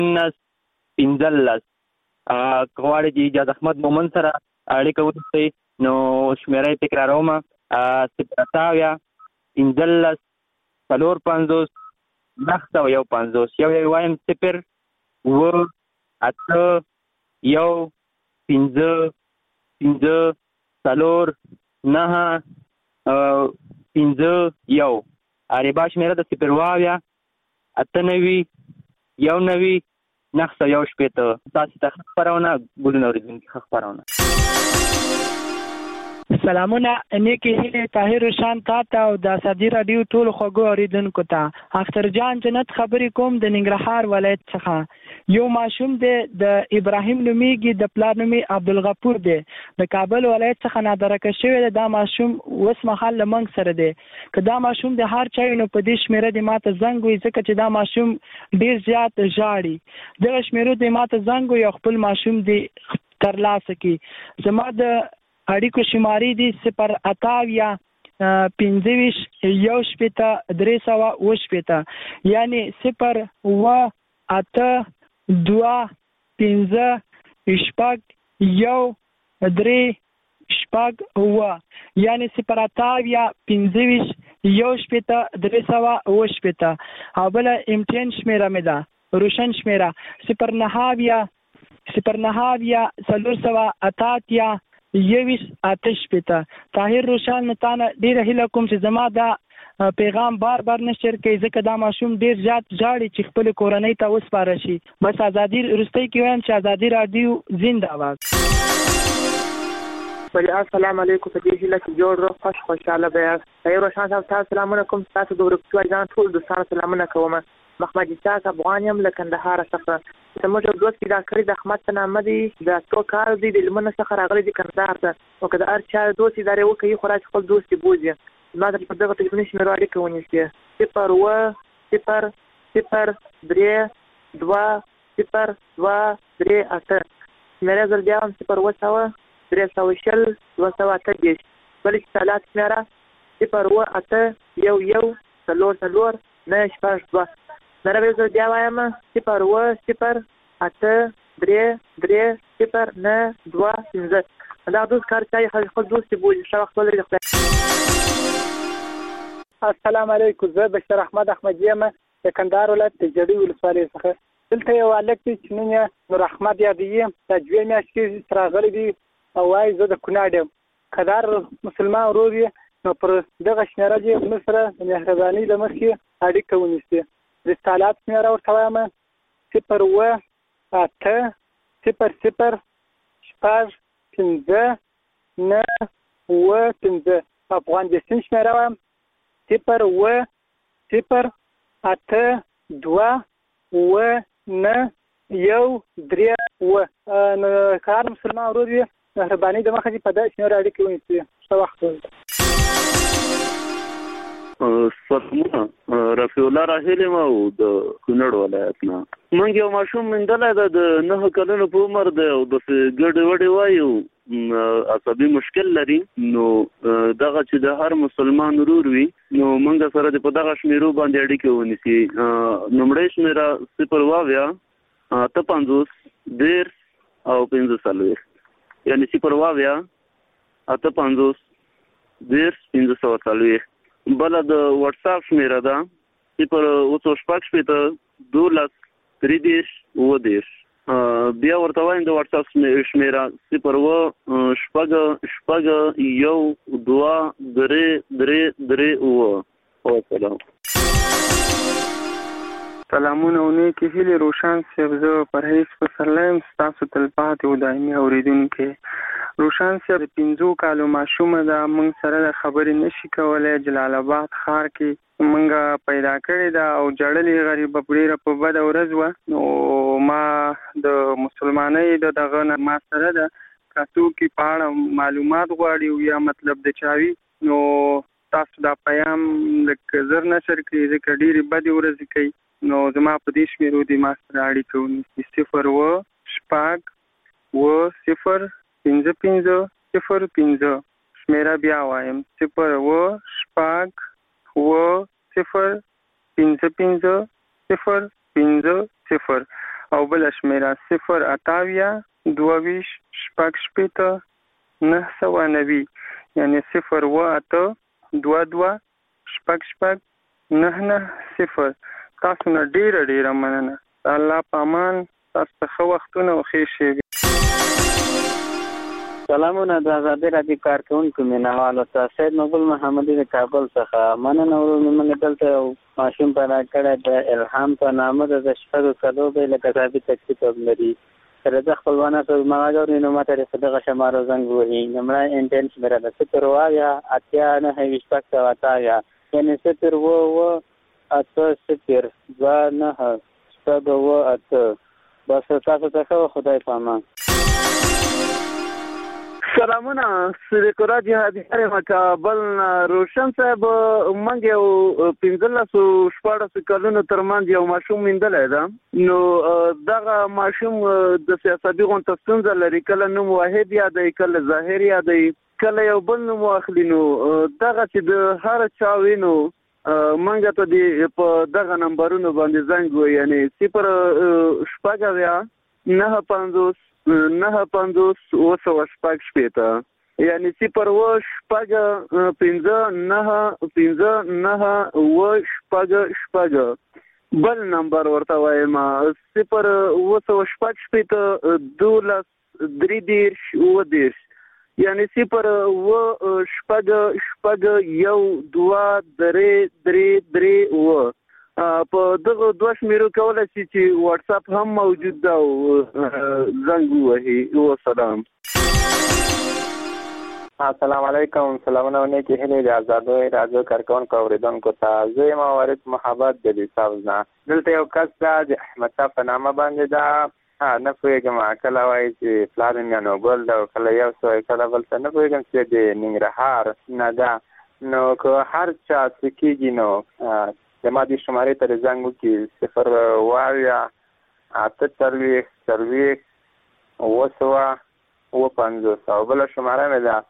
19 15 غواړي د ایجاد احمد مومن سره اړیکه ونیسئ نو شمیره یې تکراروم 0 15 951 یو یې وایم 0 8 1 5 4 9 5 1 عربا شمیره د 0 98 19 917 تاسو ته خبرونه ګلونه اوریدونکي خبرونه سلامونه نیکی هیله طاهر روشان تا او د ازادي رادیو ټول خوږو اوریدونکو ته اختر جان جنت خبرې کوم د ننګرهار ولایت څخه یو ماشوم د ابراهیم نومیږي د پلار نومي عبدالغفور دی د کابل ولایت څخه نادرکه شوی دا ماشوم اوس مهال لمنګ سره دی که دا ماشوم د هر چا نو په دې شمیره د ماته زنګ وي ځکه چې دا ماشوم ډیر زیات ژاړي دغه شمیره د ماته زنګ وي او خپل ماشوم دی ترلاسه کی زما د اړیکو شمارې دي 0 28 25 320 یعنی 0 8 2 5 شپږ 1 3 شپږ یعنی 0 28 25 320 او بل امتحان شمیره مې ده روشن شمیره 0 طاهر روشان نتانه ډیره هیله کوم چې زما دا پیغام بار نشر کوي ځکه دا ماشوم ډیر زیات ژاړي چې خپل کورنۍ ته وسپاره شي بس ازادي رستۍ کې وایم چې ازادي رادیو زنده باد السلام علیکم په دې هیله کې جوړ روغ خوشاله به طاهر روشان صاحب سلام علیکم تاسو د ورکوټ ځان ټول دوستانو سلامونه کوم محمد اسحاق افغان یم له کندهار څخه زموږ دوست کې دا کړی د احمد نامه دی دا تو کار دی د لمنه څخه راغلی دی کندهار ته او که د هر چا دوست ادارې وکړي خو راځي خپل دوست بوزي ما د په دغه تلیفوني شمیرو اړیکه ونیسي 0 0 0 3 2 0 2 3 8 شمیره زر بیا هم 0 320 228 بل اتصالات شمیره 0 8 1 1 4 9 2 نره زر بیا وایم 0 0 8 3 3 0 9 2 5 دا دوست کار چای خپل دوست بوزي شاو خپل لري السلام علیکم زه بشیر احمد احمدی یم د کندهار ولایت د جړی ولسوالۍ څخه دلته یو هلک دی چې نوم یې نور احمد یادوي د 2 میاشتې راغلی دی او وایي زه د کونړ یم که دا مسلمان ورور یې نو پر دغه شمیره دې موږ سره د مهربانۍ له مخې اړیکه ونیسي رسالات شمیره ورته وایم 0 8 0 0 شپږ 15 9 5 افغان دستین شمیره وایم 0 0 8 2 9 1 3 نو کار مسلمان ورور یې مهرباني د مخه دې په دې شمیره اړیکه ونیسي ښه وخت سلامونه رفیع الله راهیل ما او د کونړ ولایت نه مونږ یو ماشوم مندل د 9 کلونو په عمر دی او د ګډ وډي وایو عصبي مشکل لري نو دغه چې د هر مسلمان ورور وي نو مونږ سره د په دغه شمیرو باندې اړیکه ونیسي نمبر شمیره 0 8 5 او 15 یعنی 0 8 5 15 بل د واتس اپ شمیره ده 0 2 3 بیا ورته وایم د واتس اپ شمیره 0 شپږ 1 2 3 او سلام سلامونه نیکی هیله روشان صاحب زه پرهیز پسرلی یم ستاسو تلپاتې او دایمي اورېدونکی روشان صاحب 15 کالو ماشومه ده موږ سره د خبرې نشي کولی جلال آباد ښار کې موږ پیدا کړې ده او جړلې غریبه ډېره په بده ورځ وه نو ما د مسلمانۍ د دغه نه ما سره ده که څوک یې په اړه معلومات غواړي او یا مطلب د چاوي نو تاسو دا پیام لږ زر نشر کړي ځکه ډېرې بدې ورځې کوي نو زما په دې شمیرو دې ما سره اړیکه ونیسي 0 شپږ 0 5 0 شمیره بیا وایم 0 شپږ 0 5 0 5 0 او بل شمیره 028 990 یعنی 028 990. تاسو نه ډیره مننه. الله پامان تاسو ته ښه وختونه او ښې شېبې. سلامونه د آزادۍ راډیو کارکوونکو مینهوالو ته. سید مقبول محمدي د کابل څخه مننه ورو. موږ دلته یو ماشوم پیدا کړی د الهام په نامه د 6 کالو دی، لکه ثابت تکلیف لري. سره د خپلوانه په ماګوري نو ماته د دغه شمارو زنګ وهي. نمبر انټنس میرا د 0 یعنی 0 بس تاسو ته خدای پامان. سلامونه صدیق الله جهادي کابل. روشن صاحب موږ یو 15-14 کلونو ترمنځ یو ماشوم میندلی ده. نو دغه ماشوم د سیاسي غونډه ستونزه لري، کله نوم واحد یادوي، کله ظاهر یادوي، کله یو بل نوم واخلي. نو دغه چې د هر چا وینو موږ ته په دغه نمبرونو باندې زنګ وي، یعنی 0 950 یعنی 0 بل نمبر ورته وایم 0 یعنی 0 په دغه دوه شمیرو کولای شي چې واتس اپ هم موجود ده او زنګ وهي. والسلام. السلام علیکم. سلامونه ونیکې هیلې د آزادۍ راډیو کارکوونکو اوریدونکو ته. زه یم وارث محبت د لیساوز نه. دلته یو کس ده د احمد شاه په نامه باندې ده. نه پوهېږم کله وایي چې پلار یې میانوګل ده او کله یو څه وایي کله بل څه. نه پوهېږم چې د ننګرهار نه ده. نو که هر چا څه کېږي نو زما دې شمارې ته زنګ وکړي 0 او بله شماره مې ده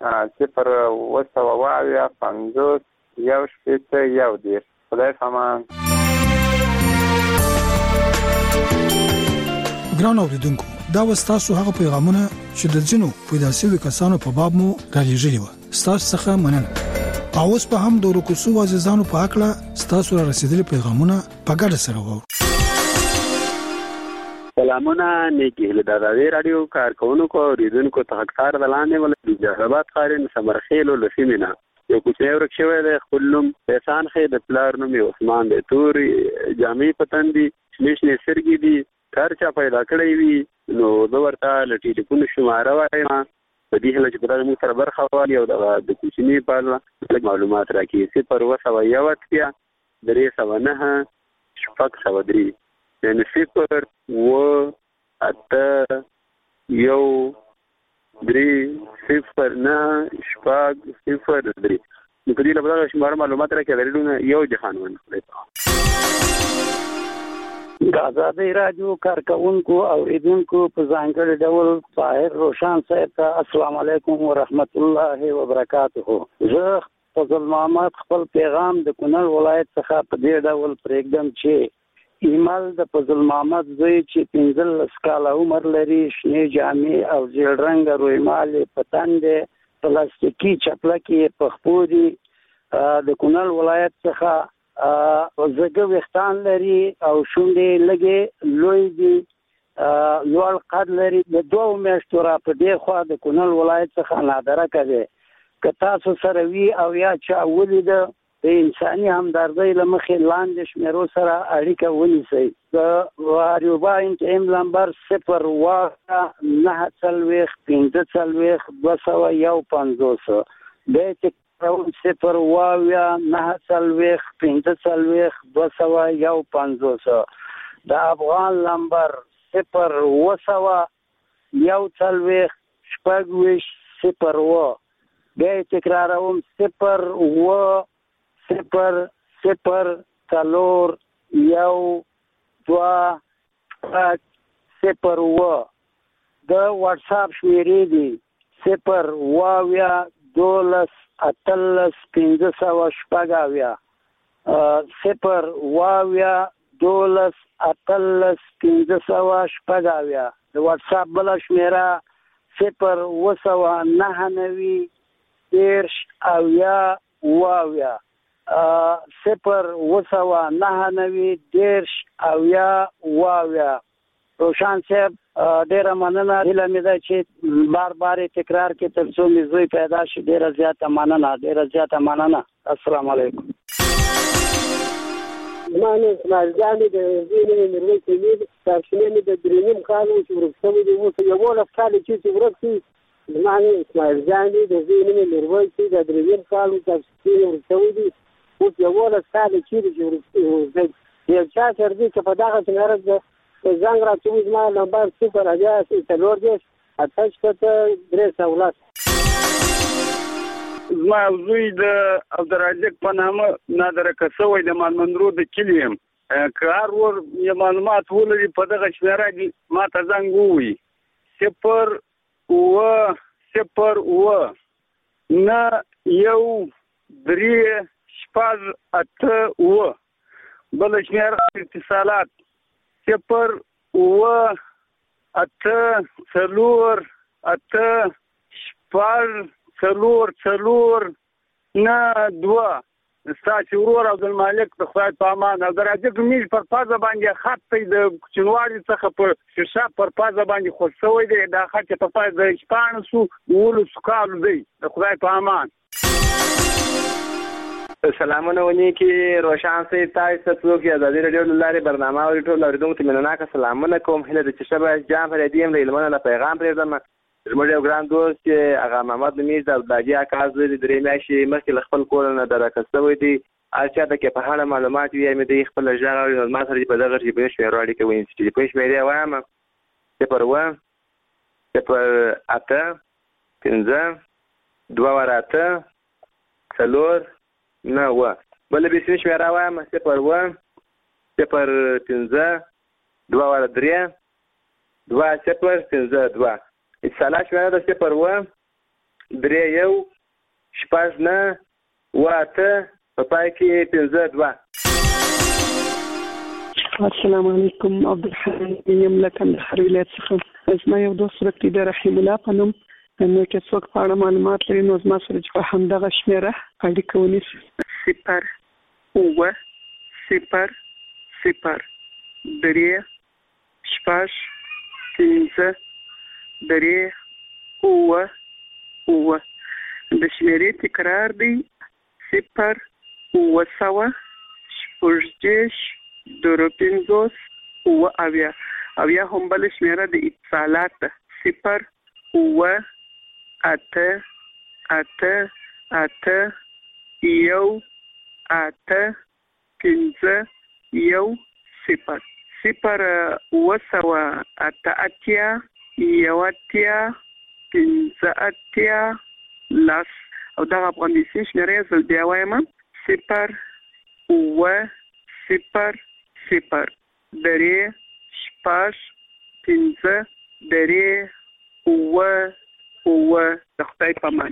0 خدای پامان. ګران اوریدونکو، دا وستاسو هغه پیغامونه چې د ځینو پیدا شوي کسانو په باب مو رالیږلي وو. ستاسو څخه مننه. اوس په هم د روکوسو عزیزانو په حقله ستاسو را رسیدلي پیغامونه په ګډه سره وو. سلامونه نیکی هیله د آزادۍ راډیو کارکوونکو اوریدونکو ته حقدار د لاندې ولې جهرباد قارن سمرخیل او لسیمینا یو کوچنی ورک شوی دی. خپل نوم احسان خې، د پلار نوم عثمان دی. توري جامې پتن دي، شنې سرګي دي. کار چا پیدا کړی وي نو د ورته ل ټلیفون شماره وایم په دې هله چې په دغه موږ سره برخه والی او د کوچني په اړه معلومات راکړي. 0 309 یعنی 0 نو په دې لپاره شماره معلومات راکړي درلونه یو جهان ونه. د آزادۍ راډیو کارکوونکو اوریدونکو په ځانګړي ډول طاهر روشان صاحب ته السلام علیکم ورحمت الله وبرکاته. زه فضل محمد خپل پیغام د کونړ ولایت څخه په دې ډول پرېږدم چې ایمل د فضل محمد زوی چې 15 کاله عمر لري، شنې جامې او زیړ رنګه رویمال په تن دی، پلاستیکي چپلکې په خپو دي، د کونړ ولایت څخه زګه وختان لري او شونډې لګې لوی دي، لوړ قد لري. د 2 میاشتو را په دې خوا د کونړ ولایت څخه نادره کوي. که تاسو سره وي او یا چا ولیده د انساني همدردۍ له مخې لاندې شمیرو سره اړیکه ونیسئ. د واریوبا انټیم نمبر 0 250 0 د افغان نمبر 0 بیا تکراروم 0 د واتس اپ شمیرې دي 0 12 اتلس 500 0 12 18 15 د واتس اپ بل شمیره 0 10 روشان صاحب ډیره مننه. هیله مې ده چې بار بار تکرار کې تر څو مې زوی پیدا شي. ډیره زیاته مننه. السلام علیکم. مانه اسماعیل جان د زینې مروي کې تاسو د درینم کالو چې ورسوي د اوس یو ولف کال چې ورسوي مانه اسماعیل جان د زینې مروي چې د درینم کالو تاسو ورسوي د اوس یو ولف کال چې ورسوي یو چا تر دې چې په دغه څنګه زنګ راځي ما نمبر 0 اجازه څلور دې اتش ته درې سوالات ما زوی د عبدالرازق په نامه نادر کسوی د مالمندرو د کلیم کار ور معلومات ولري په دغه شمیره کې ما ته زنګ ووي 0 بل شمیره اتصالات 0 ستاسو ورور عبدالمالک د خدای په امان او درجه میش پر پازه باندې خط د کوچنوالي څخه په شیشه پر پازه باندې خوشوي دی دا خط په پازه د شپانسو ولو سکالو دی د خدای په امان. سلامونه ونی کې روشان سي تاسو ته کې ازادي رادیو لاره برنامه او ټول اوریدونکو ته مننه سلامونه کوم. هله د چشبه جام پر دې هم لمنه پیغام پرېږدم. زموږ یو ګران دوست چې هغه محمد نمیز د باجی اکاز د درې میاشتې مخکې خپل کور نه درکستوي دي اچھا د کې په اړه معلومات یې مې د خپل ژغ او ما سره په دغه کې به شمیرو اړیکه ویني چې په شمیرې وایم 0 بل به سې شمیرا وایم 0 اتصالات شمیره د 0 3 شپږ نه واته په پای کې 52. السلام علیکم. عبدالحلیم یملک د خرویلات څخه زما یو دوست ورته د رحیم الله په نوم نو کې څوک په اړه معلومات لري نو زما سره چې په همدغه شمیره اړیکه ونیسي 0 د شمیرې تکرار دی 0 اویا هم بل شمیره د اتصالات 0 8 یو 8 5 یو 0 لاس او دغه افغانستان شمیره زل بیا وایم 0 درې شپږ 5 درې د خدای په امان.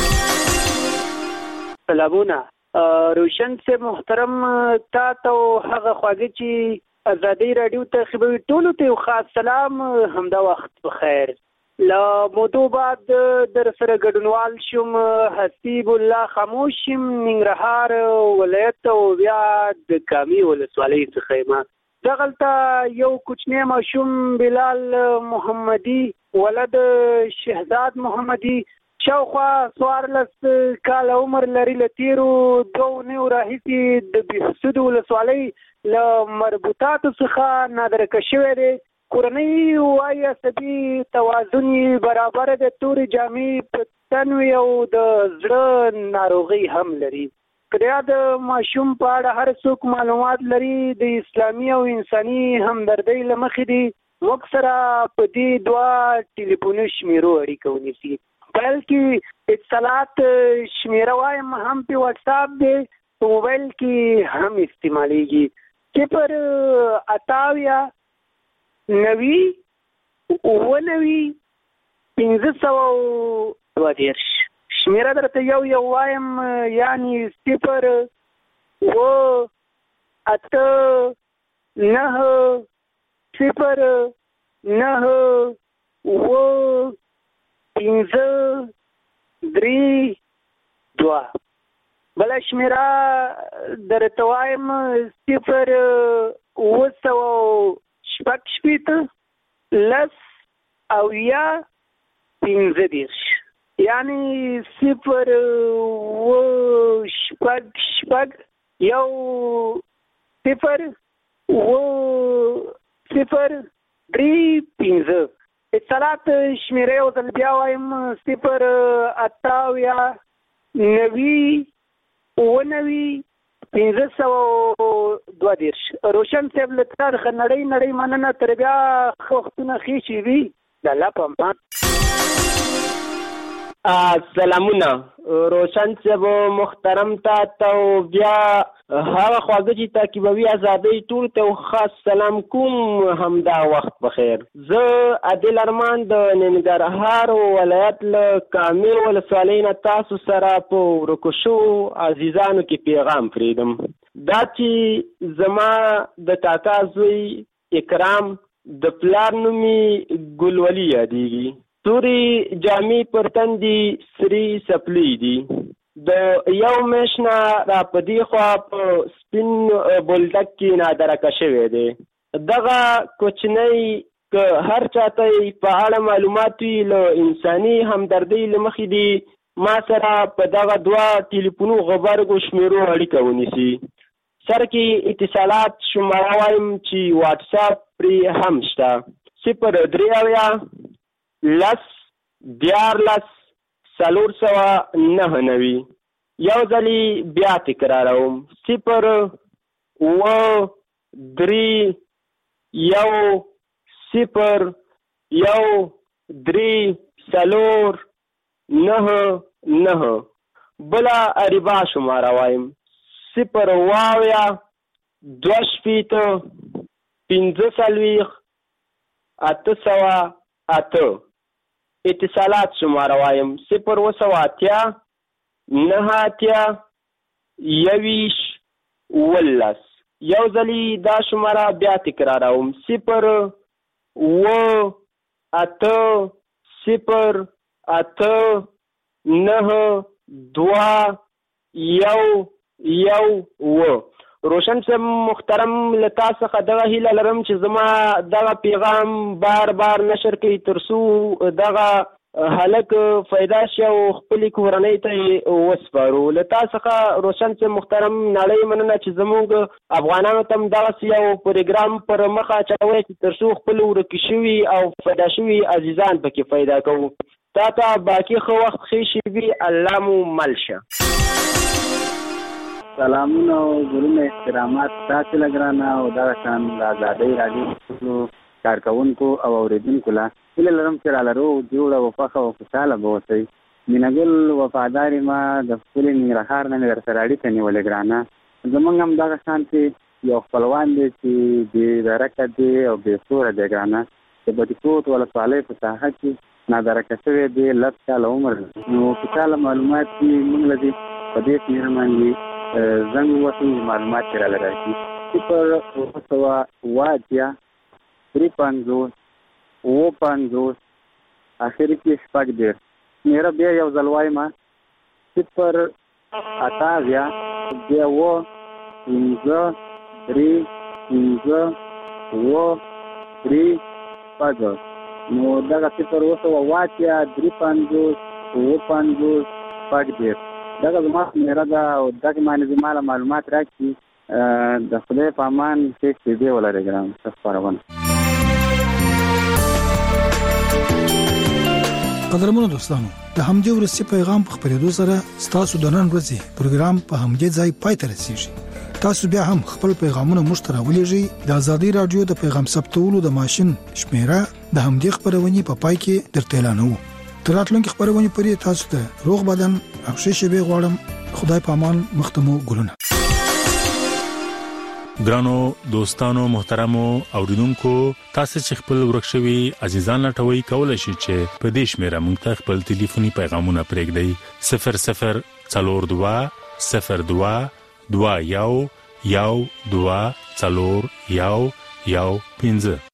سلامونه روشن سے محترم تا ته هغه خواږه چې ازادي رادیو ته خبرې ټولو ته خاص سلام همدا وخت بخیر. لا مودو بعد در سره ګډونوال شوم حسیب الله خاموشم ننګرهار ولایت او بیا د کامی ولسوالۍ څخه ما دغلته یو کوچنی ماشوم بلال محمدي ولد شهزاد محمدي شاوخوا 14 کال عمر لري لتیرو 2 راهیسي د بهسود ولسوالۍ له مربوطاتو څخه نادرکه شوی دی. کورنۍ وايي عصبي توازن برابر د تورې جامې په تن او د زړه ناروغي هم لري. کله د ماشوم په اړه هر څوک معلومات لري د اسلامي او انساني همدردۍ لمخې دي موږ سره په دې دوا ټلیفوني شمیرو اړیکه ونیسي. بلکې اتصالات شمیره وایم هم په واتس اپ دی په موبایل کې هم استعمالېږي 0 شمیره درته یو وایم یعنی 0 8 9-0-9-5-3-2. بله شمیره درته وایم 0-9-15 یعنی 0-9-0-3-5. اتصالات شمیره یو ځل بیا وایم 0-8-9-522. روشن صاحب له تاریخ نړۍ مننه. تر بیا وختونه ښې شي وي. د الله په امان. سلامونه روشن صاحب محترم ته بیا هغه خواږه چې تعقیبوي ازادۍ ټول ته خاص سلام کوم. همدا وخت بخیر. زه عادل ارمان د ننګرهار ولایت له کامل ولسوالۍ نه تاسو سره په ورکو شوو عزیزانو کې پیغام پرېږدم. دا چې زما د کاکا زوی اکرام د پلار نومي ګلولي یادېږي. توري جامې پر تن دي سري سپلي دي. د یو میاشت نه را په دې خوا په سپین بولډک کې نادرکه شوی دی. دغه کوچنی که هر چاته په اړه معلومات وي له انساني همدردۍ له مخې دي ما سره په دغه 2 ټلیفونو غبرګو شمیرو اړیکه ونیسي. سر کې اتصالات شماره وایم چې واټساپ پرې هم شته. 0-3-14-499. یو ځلې بیا تکراروم 0-3-1-3-4-9-9. بله اریبا شماره وایم 0-2-15-808. اتصالات شماره وایم 0-9-9-11. یو ځلې دا شماره بیا تکراروم 0-8-0-8-9-2-1-1. روشن صاحب محترم له تا څخه دغه هیله لرم چې زما دغه پیغام بار بار نشر کړي ترڅو دغه هلک فایده شي او خپلې کورنۍ ته یې وسپارو. له تا څخه روشن صاحب محترم نړۍ مننه چې زموږ افغانانو ته هم دغسې یو پروګرام پر مخه اچوئ چې ترڅو خپل ورکې شوي او فایده شوي عزیزان پکې پیدا کوو. تا ته باقي ښه وخت ښې شي وي. الله مو مل شه. سلامونه او ګلونه احترامات تاسو لګرانه او دا شان د آزادۍ راډیو کارکونکو او اوریدونکو لا هیله لرم چې رالرو جوړه او خوښه او خوشحاله به اوسئ. مینهګل وفادارې ما د خپلې ننګرهار نه مې درسره اړیکه نیولې ګرانه. زموږ هم دغه شان چې یو خپلوان دی چې بې درکه دی او بې سوره دی ګرانه. د بټي ولسوالۍ په ساحه کې نادرکه شوی دی 10 کاله عمر. نو اوفیشاله معلومات چې موږ له دې په دې شمېره باندې زنګ ووهئ معلومات چې راله راشي 0-9-3-50-50 اخر کې 6 شمېره بیا یو ځل وایم 0-8-2-15-3-2-3-5. نو دغه 0-8-3-50-50 دغه زما شمېره ده او دغه باندې زما معلومات راکړي. د خدای په امان ښې شېبې ولرئ ګران. ښه خپرونه. قدرمنو دوستانو د همدې ورسې پیغام په خپرېدو سره ستاسو د نن ورځې پروګرام په همدې ځای پای ته رسیږي. تاسو بیا هم خپل پیغامونه موږ ته راولېږئ. د ازادۍ راډیو د پیغام ثبتولو د ماشين شمیره د همدې خبرونې په پای کې درته اعلانوو. تر راتلونکي خبرونې پورې تاسو ته روغ بدن او ښې شېبې غواړم. خدای په امان. مختمو ګلونه. ګرانو دوستانو محترمو اوریدونکو تاسو چې خپل ورکشوي عزیزان لټوي کولای شئ چې په دې شمیره موږ ته خپل ټلیفوني پیغامونه پرېږدئ 00420221 1 2 4 1 1 1 5.